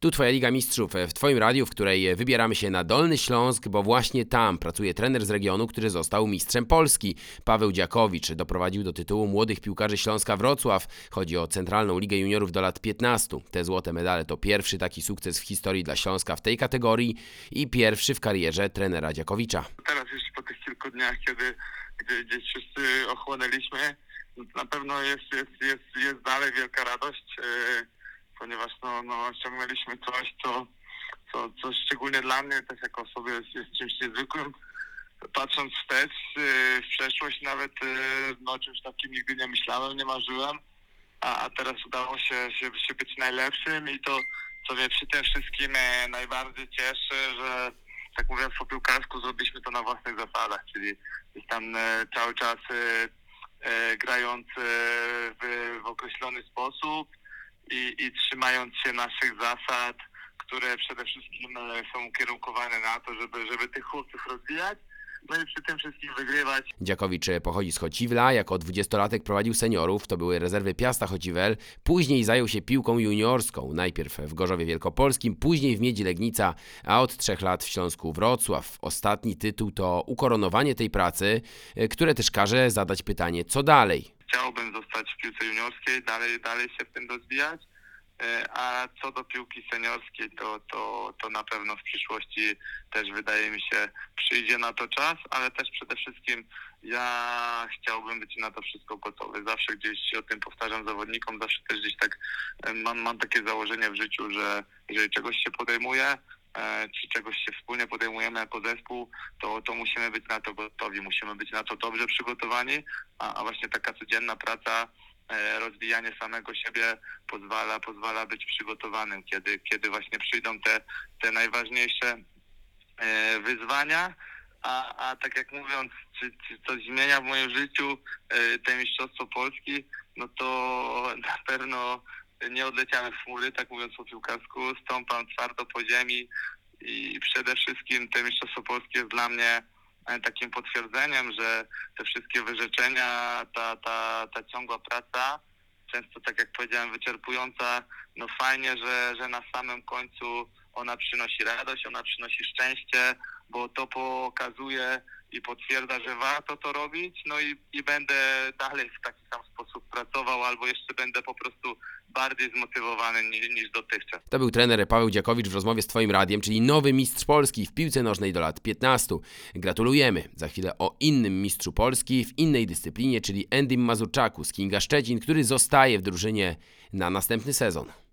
Tu Twoja Liga Mistrzów w Twoim radiu, w której wybieramy się na Dolny Śląsk, bo właśnie tam pracuje trener z regionu, który został mistrzem Polski. Paweł Dziakowicz doprowadził do tytułu młodych piłkarzy Śląska Wrocław. Chodzi o Centralną Ligę Juniorów do lat 15. Te złote medale to pierwszy taki sukces w historii dla Śląska w tej kategorii i pierwszy w karierze trenera Dziakowicza. Teraz już po tych kilku dniach, kiedy gdzieś wszyscy ochłonęliśmy, na pewno jest dalej wielka radość, ponieważ osiągnęliśmy coś, co szczególnie dla mnie też jako osoby jest czymś niezwykłym. Patrząc wstecz, w przeszłość nawet o czymś takim nigdy nie myślałem, nie marzyłem, a teraz udało się być najlepszym i to, co mnie przy tym wszystkim najbardziej cieszy, że tak mówiąc po piłkarsku zrobiliśmy to na własnych zasadach, czyli gdzieś tam cały czas grając w określony sposób i trzymając się naszych zasad, które przede wszystkim są ukierunkowane na to, żeby tych chłopców rozwijać, no i przy tym wszystkim wygrywać. Dziakowicz pochodzi z Chociwla, jako 20-latek prowadził seniorów, to były rezerwy Piasta Chociwel, później zajął się piłką juniorską, najpierw w Gorzowie Wielkopolskim, później w Miedzi Legnica, a od 3 lat w Śląsku Wrocław. Ostatni tytuł to ukoronowanie tej pracy, które też każe zadać pytanie, co dalej? Chciałbym zostać w piłce juniorskiej, dalej się w tym rozwijać. A co do piłki seniorskiej, to na pewno w przyszłości też wydaje mi się przyjdzie na to czas, ale też przede wszystkim ja chciałbym być na to wszystko gotowy. Zawsze gdzieś o tym powtarzam zawodnikom, zawsze też gdzieś tak mam takie założenie w życiu, że jeżeli czegoś się podejmuje, czy czegoś się wspólnie podejmujemy jako zespół, to musimy być na to gotowi, musimy być na to dobrze przygotowani, a właśnie taka codzienna praca, rozwijanie samego siebie pozwala być przygotowanym, kiedy właśnie przyjdą te najważniejsze wyzwania, a tak jak mówiąc, czy coś zmienia w moim życiu te Mistrzostwo Polski, no to na pewno nie odleciałem w chmury, tak mówiąc po piłkarsku, stąpam twardo po ziemi i przede wszystkim te Mistrzostwo Polskie jest dla mnie takim potwierdzeniem, że te wszystkie wyrzeczenia, ta ciągła praca, często tak jak powiedziałem wyczerpująca, no fajnie, że na samym końcu ona przynosi radość, ona przynosi szczęście, bo to pokazuje i potwierdza, że warto to robić, no i będę dalej w taki sam sposób pracował, albo jeszcze będę po prostu bardziej zmotywowany niż dotychczas. To był trener Paweł Dziakowicz w rozmowie z Twoim radiem, czyli nowy mistrz Polski w piłce nożnej do lat 15. Gratulujemy. Za chwilę o innym mistrzu Polski w innej dyscyplinie, czyli Endym Mazurczaku z Kinga Szczecin, który zostaje w drużynie na następny sezon.